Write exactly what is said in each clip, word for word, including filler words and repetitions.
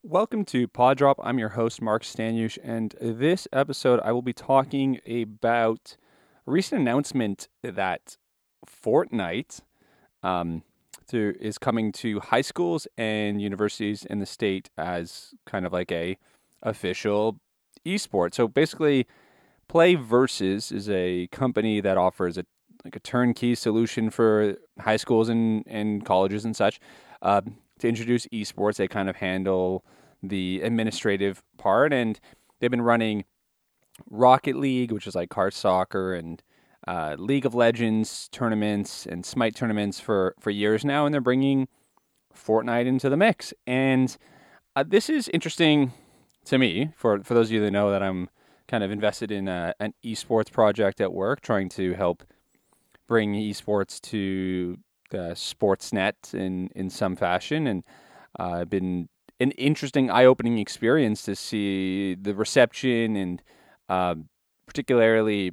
Welcome to Pod Drop. I'm your host, Mark Stanyush, and this episode I will be talking about a recent announcement that Fortnite um, to, is coming to high schools and universities in the state as kind of like a official esport. So basically, PlayVS is a company that offers a like a turnkey solution for high schools and, and colleges and such. Uh, to introduce esports, they kind of handle the administrative part, and they've been running Rocket League, which is like card soccer, and uh, League of Legends tournaments and Smite tournaments for, for years now, and they're bringing Fortnite into the mix. And uh, this is interesting to me, for, for those of you that know that I'm kind of invested in a, an esports project at work, trying to help bring esports to the Sportsnet in, in some fashion. And uh, I've been an interesting, eye-opening experience to see the reception and uh, particularly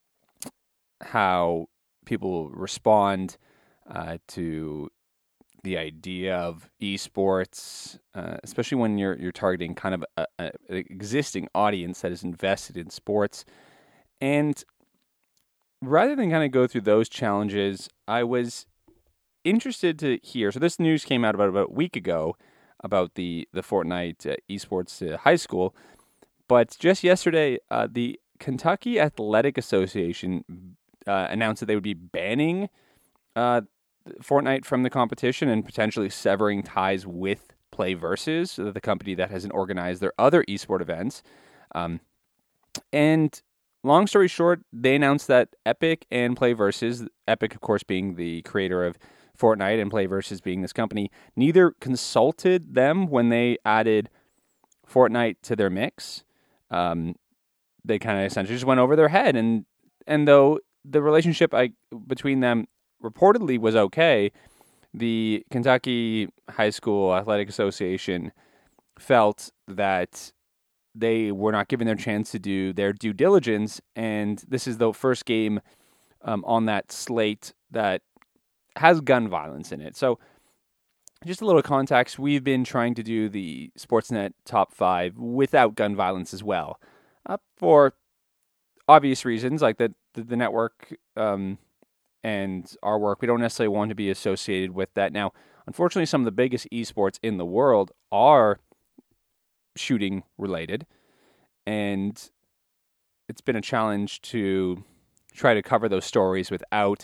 how people respond uh, to the idea of esports, uh, especially when you're you're targeting kind of a, a, an existing audience that is invested in sports. And rather than kind of go through those challenges, I was interested to hear. So this news came out about, about a week ago about the, the Fortnite uh, esports uh, high school. But just yesterday, uh, the Kentucky Athletic Association uh, announced that they would be banning uh, Fortnite from the competition and potentially severing ties with PlayVS, the company that hasn't organized their other esport events. Um, and long story short, they announced that Epic and PlayVS, Epic, of course, being the creator of Fortnite and PlayVS being this company, neither consulted them when they added Fortnite to their mix. Um, they kind of essentially just went over their head. And and though the relationship I, between them reportedly was okay, the Kentucky High School Athletic Association felt that they were not given their chance to do their due diligence, and this is the first game um, on that slate that has gun violence in it. So just a little context, we've been trying to do the Sportsnet top five without gun violence as well, uh, for obvious reasons, like the, the, the network um, and our work. We don't necessarily want to be associated with that. Now, unfortunately, some of the biggest esports in the world are shooting related, and it's been a challenge to try to cover those stories without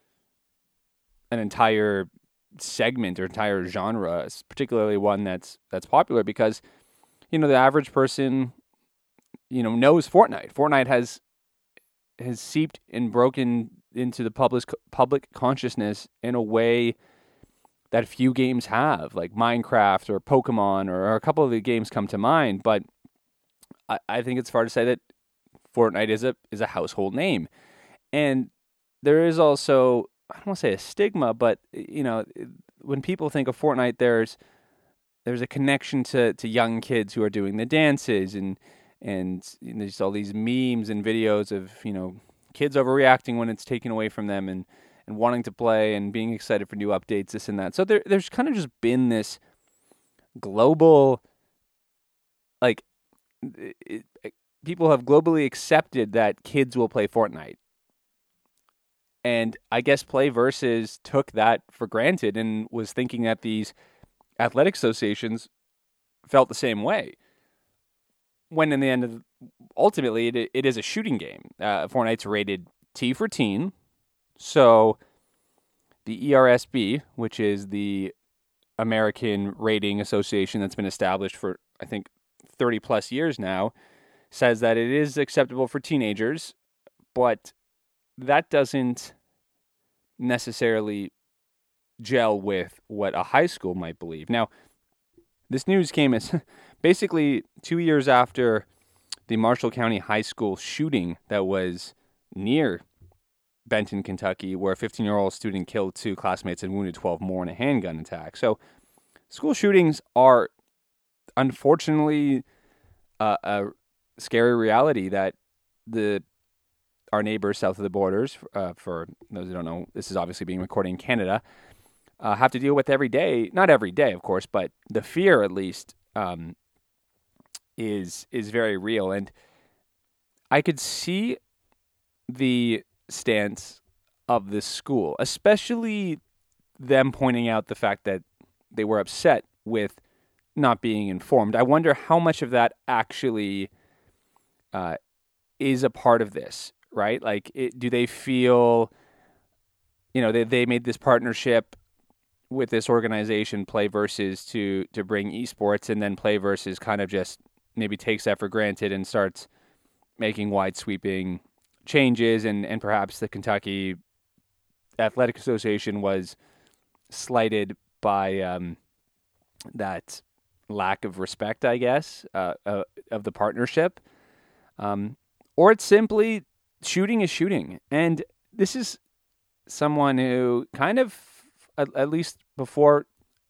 an entire segment or entire genre, particularly one that's that's popular, because you know the average person you know knows Fortnite. Fortnite has has seeped and broken into the public public consciousness in a way that few games have, like Minecraft or Pokemon, or, or a couple of the games come to mind. But I, I think it's fair to say that Fortnite is a is a household name, and there is also, I don't want to say a stigma, but you know when people think of Fortnite, there's there's a connection to, to young kids who are doing the dances, and and there's all these memes and videos of you know kids overreacting when it's taken away from them, and. and wanting to play and being excited for new updates, this and that. So there, there's kind of just been this global, like, it, it, people have globally accepted that kids will play Fortnite. And I guess PlayVS took that for granted and was thinking that these athletic associations felt the same way. When in the end, of, ultimately, it, it is a shooting game. Uh, Fortnite's rated T for teen. So the E R S B, which is the American Rating Association that's been established for, I think, thirty plus years now, says that it is acceptable for teenagers, but that doesn't necessarily gel with what a high school might believe. Now, this news came as basically two years after the Marshall County High School shooting that was near Benton, Kentucky, where a fifteen-year-old student killed two classmates and wounded twelve more in a handgun attack. So school shootings are, unfortunately, uh, a scary reality that the our neighbors south of the borders, uh, for those who don't know, this is obviously being recorded in Canada, uh, have to deal with every day. Not every day, of course, but the fear, at least, um, is is very real, and I could see the stance of this school, especially them pointing out the fact that they were upset with not being informed. I wonder how much of that actually uh, is a part of this, right? Like, it, do they feel, you know, they they made this partnership with this organization, Play Versus, to to bring esports, and then Play Versus kind of just maybe takes that for granted and starts making wide sweeping changes, and, and perhaps the Kentucky Athletic Association was slighted by um, that lack of respect, I guess, uh, uh, of the partnership. Um, or it's simply shooting is shooting. And this is someone who kind of, at, at least before,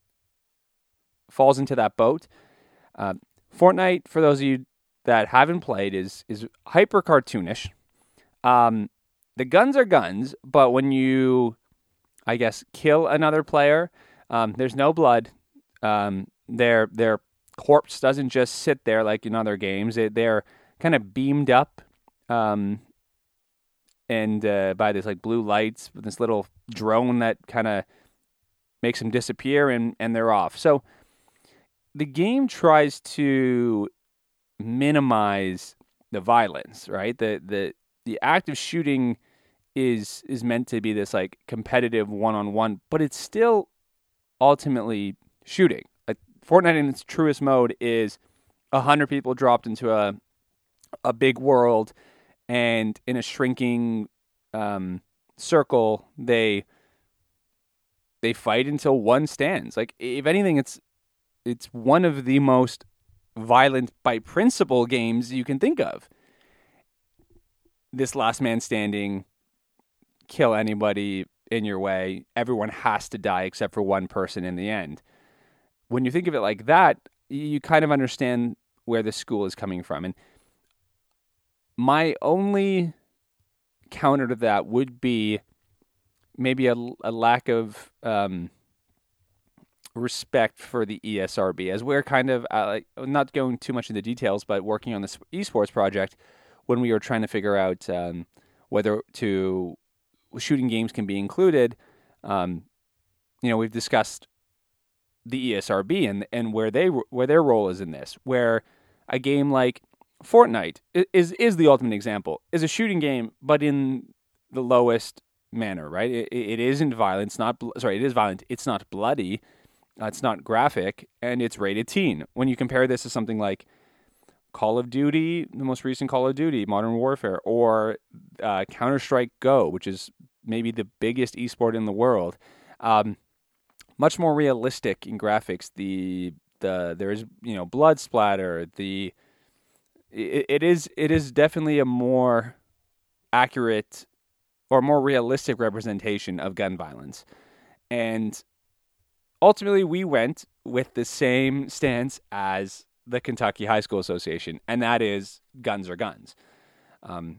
falls into that boat. Uh, Fortnite, for those of you that haven't played, is is hyper cartoonish. Um, the guns are guns, but when you, I guess, kill another player, um, there's no blood. Um, their their corpse doesn't just sit there like in other games. It, they're kind of beamed up, um, and uh, by this like blue lights, with this little drone that kind of makes them disappear, and, and they're off. So the game tries to minimize the violence, right? The the the act of shooting is is meant to be this like competitive one-on-one, but it's still ultimately shooting. Like Fortnite in its truest mode is a hundred people dropped into a a big world, and in a shrinking um, circle, they they fight until one stands. Like, if anything, it's it's one of the most violent by principle games you can think of. This last man standing, kill anybody in your way, everyone has to die except for one person in the end. When you think of it like that, you kind of understand where the school is coming from. And my only counter to that would be maybe a, a lack of um, respect for the E S R B, as we're kind of, uh, not going too much into details, but working on this esports project when we were trying to figure out um, whether to shooting games can be included. Um, you know, we've discussed the E S R B and and where they where their role is in this, where a game like Fortnite is is the ultimate example, is a shooting game, but in the lowest manner, right? It, it isn't violent. It's not sorry. It is violent. It's not bloody. Uh, it's not graphic, and it's rated teen. When you compare this to something like Call of Duty, the most recent Call of Duty, Modern Warfare, or uh, Counter-Strike Go, which is maybe the biggest esport in the world, um, much more realistic in graphics. The the there is you know blood splatter. The it, it is it is definitely a more accurate or more realistic representation of gun violence, and ultimately we went with the same stance as the Kentucky High School Association, and that is guns are guns. Um,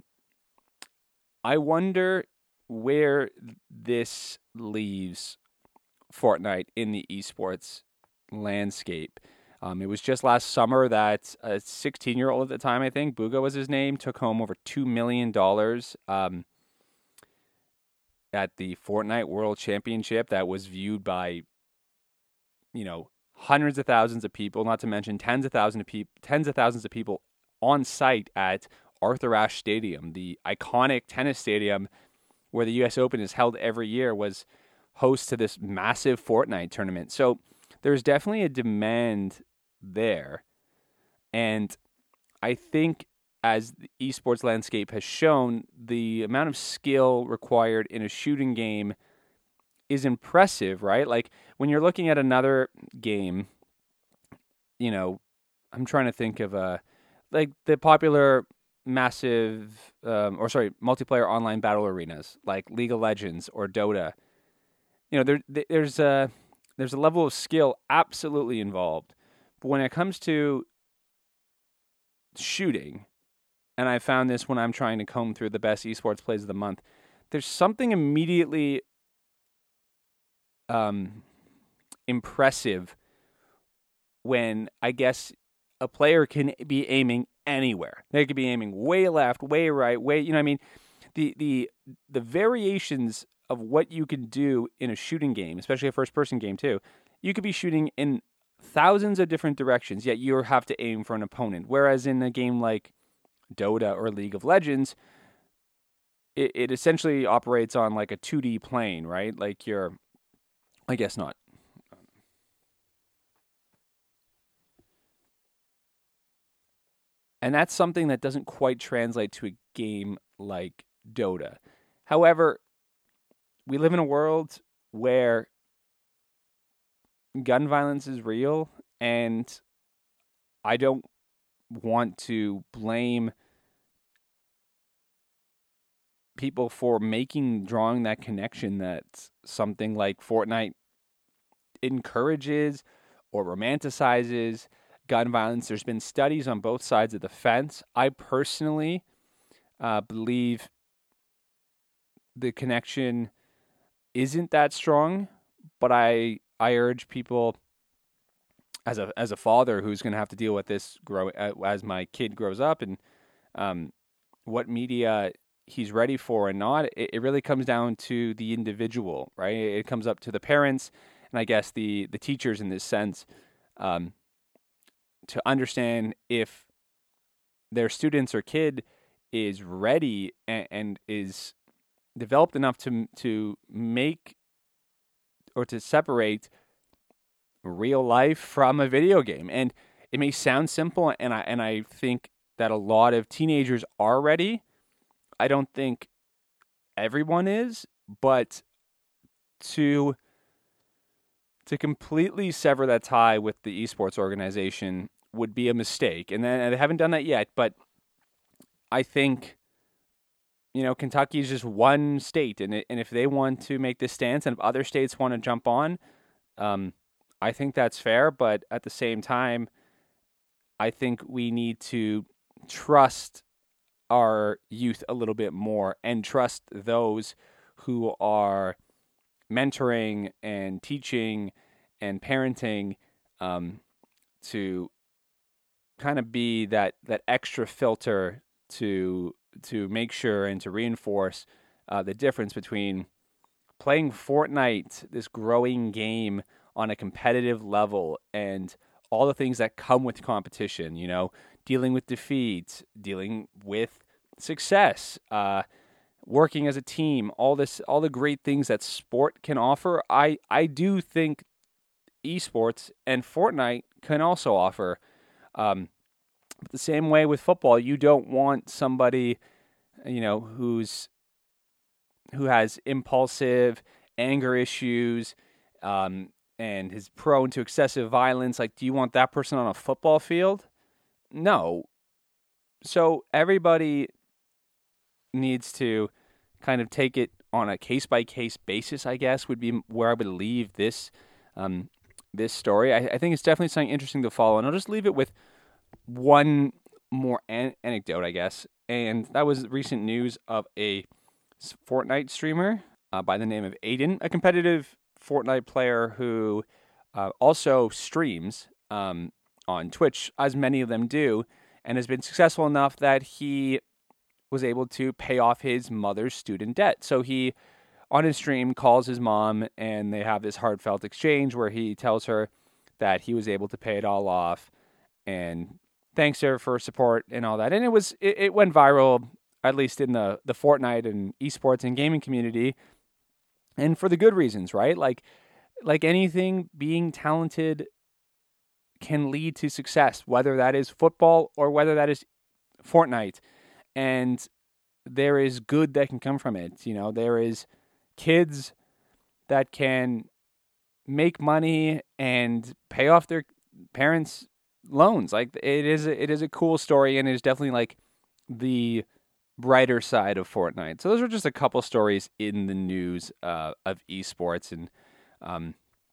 I wonder where this leaves Fortnite in the esports landscape. Um, it was just last summer that a sixteen-year-old at the time, I think, Bugha was his name, took home over two million dollars um, at the Fortnite World Championship that was viewed by, you know, hundreds of thousands of people, not to mention tens of thousands of people, tens of thousands of people on site at Arthur Ashe Stadium, the iconic tennis stadium where the U S Open is held every year, was host to this massive Fortnite tournament. So there's definitely a demand there. And I think as the esports landscape has shown, the amount of skill required in a shooting game is impressive, right? Like when you're looking at another game, you know, I'm trying to think of a, like the popular massive, um, or sorry, multiplayer online battle arenas like League of Legends or Dota. You know, there there's a there's a level of skill absolutely involved, but when it comes to shooting, and I found this when I'm trying to comb through the best esports plays of the month, there's something immediately um, impressive when I guess a player can be aiming anywhere. They could be aiming way left, way right, way, you know what I mean? The the the variations of what you can do in a shooting game, especially a first-person game too, you could be shooting in thousands of different directions, yet you have to aim for an opponent. Whereas in a game like Dota or League of Legends, it, it essentially operates on like a two D plane, right? Like you're, I guess not. And that's something that doesn't quite translate to a game like Dota. However, we live in a world where gun violence is real, and I don't want to blame people for making, drawing that connection that something like Fortnite encourages or romanticizes gun violence. There's been studies on both sides of the fence. I personally uh, believe the connection isn't that strong, but I I urge people as a as a father who's going to have to deal with this grow as my kid grows up, and um, what media he's ready for and not. It, it really comes down to the individual, right? It comes up to the parents and I guess the the teachers in this sense um, to understand if their students or kid is ready and, and is developed enough to to make or to separate real life from a video game. And it may sound simple, and I and I think that a lot of teenagers are ready. I don't think everyone is, but to to completely sever that tie with the esports organization would be a mistake. And then and they haven't done that yet, but I think, you know, Kentucky is just one state, and it, and if they want to make this stance, and if other states want to jump on, um, I think that's fair. But at the same time, I think we need to trust our youth a little bit more and trust those who are mentoring and teaching and parenting um, to kind of be that that extra filter to to make sure and to reinforce uh, the difference between playing Fortnite, this growing game, on a competitive level, and all the things that come with competition, you know, dealing with defeat, dealing with success, uh, working as a team, all this, all the great things that sport can offer. I, I do think esports and Fortnite can also offer. Um, the same way with football, you don't want somebody, you know, who's who has impulsive anger issues, um, and is prone to excessive violence. Like, do you want that person on a football field? No. So everybody needs to kind of take it on a case-by-case basis, I guess, would be where I would leave this um, this story. I, I think it's definitely something interesting to follow, and I'll just leave it with one more an- anecdote, I guess, and that was recent news of a Fortnite streamer uh, by the name of Aiden, a competitive Fortnite player who uh, also streams um, on Twitch, as many of them do, and has been successful enough that he was able to pay off his mother's student debt. So he, on his stream, calls his mom, and they have this heartfelt exchange where he tells her that he was able to pay it all off, and thanks her for support and all that. And it was it, it went viral, at least in the, the Fortnite and esports and gaming community, and for the good reasons, right? Like like anything, being talented can lead to success, whether that is football or whether that is Fortnite. And there is good that can come from it. You know, there is kids that can make money and pay off their parents' loans. Like, it is a, it is a cool story, and it is definitely like the brighter side of Fortnite. So those are just a couple stories in the news uh, of esports, and um,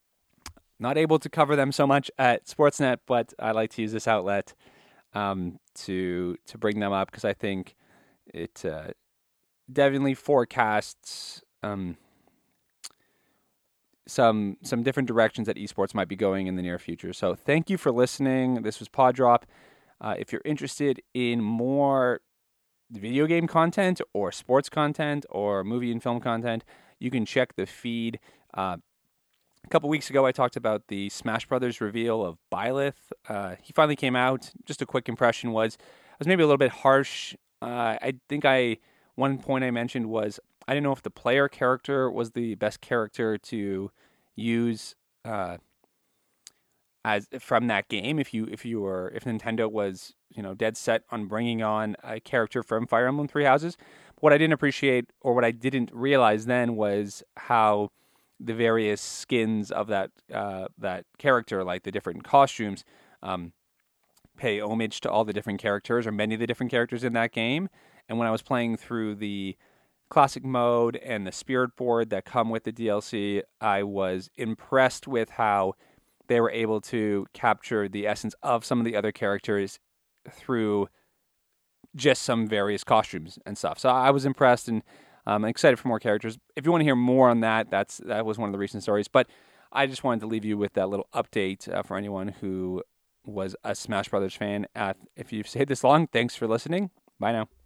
not able to cover them so much at Sportsnet, but I like to use this outlet um, to to bring them up because I think it uh, definitely forecasts um, some some different directions that esports might be going in the near future. So thank you for listening. This was Pod Drop. Uh, if you're interested in more video game content or sports content or movie and film content, you can check the feed. Uh, a couple weeks ago, I talked about the Smash Brothers reveal of Byleth. Uh, he finally came out. Just a quick impression was, I was maybe a little bit harsh. Uh, I think I one point I mentioned was I didn't know if the player character was the best character to use uh, as from that game. If you if you were if Nintendo was you know dead set on bringing on a character from Fire Emblem Three Houses, what I didn't appreciate or what I didn't realize then was how the various skins of that uh, that character, like the different costumes, um, pay homage to all the different characters or many of the different characters in that game. And when I was playing through the classic mode and the spirit board that come with the D L C, I was impressed with how they were able to capture the essence of some of the other characters through just some various costumes and stuff. So I was impressed, and um, I'm excited for more characters. If you want to hear more on that, that's that was one of the recent stories. But I just wanted to leave you with that little update uh, for anyone who was a Smash Brothers fan. Uh, if you've stayed this long, thanks for listening. Bye now.